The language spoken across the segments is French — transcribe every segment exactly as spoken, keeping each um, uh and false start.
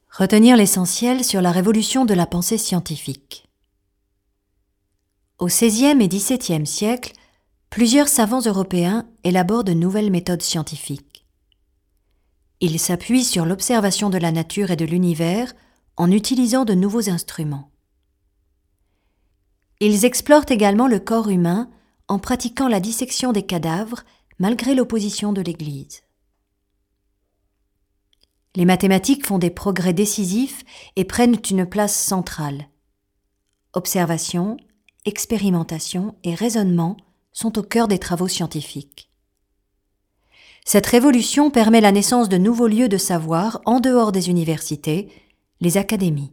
Retenir l'essentiel sur la révolution de la pensée scientifique. Au seizième et dix-septième siècle, plusieurs savants européens élaborent de nouvelles méthodes scientifiques. Ils s'appuient sur l'observation de la nature et de l'univers en utilisant de nouveaux instruments. Ils explorent également le corps humain en pratiquant la dissection des cadavres malgré l'opposition de l'Église. Les mathématiques font des progrès décisifs et prennent une place centrale. Observation, expérimentation et raisonnement sont au cœur des travaux scientifiques. Cette révolution permet la naissance de nouveaux lieux de savoir en dehors des universités, les académies.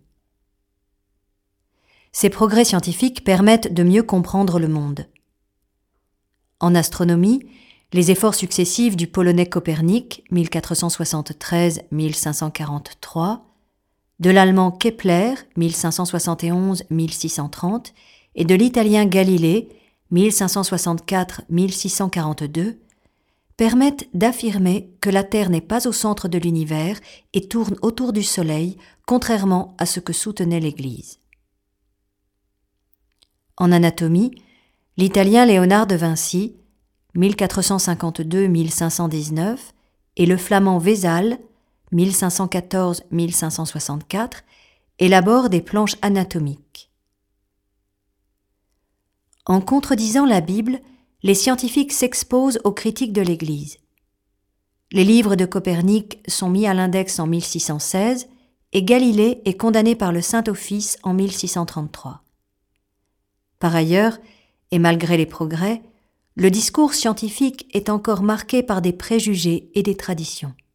Ces progrès scientifiques permettent de mieux comprendre le monde. En astronomie, les efforts successifs du Polonais Copernic, mille quatre cent soixante-treize à mille cinq cent quarante-trois, de l'Allemand Kepler, mille cinq cent soixante et onze à mille six cent trente, et de l'Italien Galilée, mille cinq cent soixante-quatre à mille six cent quarante-deux, permettent d'affirmer que la Terre n'est pas au centre de l'univers et tourne autour du Soleil, contrairement à ce que soutenait l'Église. En anatomie, l'Italien Léonard de Vinci, mille quatre cent cinquante-deux à mille cinq cent dix-neuf, et le Flamand Vézal, mille cinq cent quatorze à mille cinq cent soixante-quatre, élaborent des planches anatomiques. En contredisant la Bible, les scientifiques s'exposent aux critiques de l'Église. Les livres de Copernic sont mis à l'index en mille six cent seize et Galilée est condamné par le Saint-Office en mille six cent trente-trois. Par ailleurs, et malgré les progrès, le discours scientifique est encore marqué par des préjugés et des traditions.